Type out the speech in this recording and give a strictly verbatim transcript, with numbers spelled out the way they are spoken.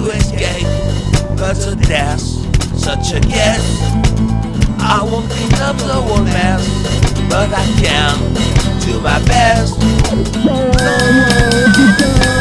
to escape, cause of death, such a guess. I won't clean up the whole mess, but I can do my best.